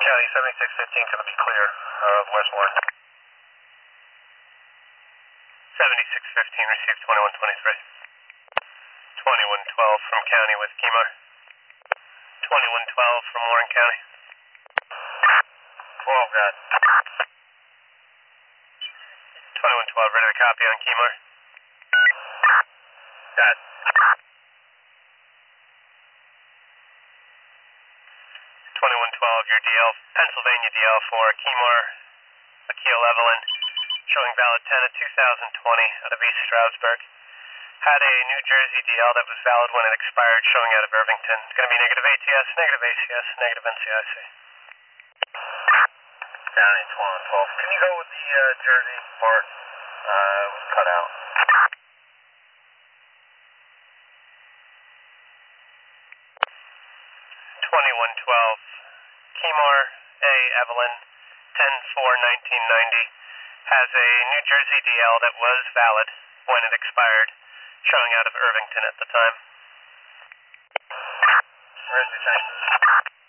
County 7615 going to be clear of West Warren. 7615 received 2123. 2112 from County with Kemar. 2112 from Warren County. 12 got. 2112 ready to copy on Kemar. Got. 2112 your DL, Pennsylvania DL for Kemar, Akil Evelyn, showing valid 10 of 2020 out of East Stroudsburg. Had a New Jersey DL that was valid when it expired, showing out of Irvington. It's going to be negative ATS, negative ACS, negative NCIC. County 2112. Can you go with the Jersey part? It was cut out. 2112 Kemar A. Evelyn, 10/4/1990, has a New Jersey DL that was valid when it expired, showing out of Irvington at the time. Where's the change?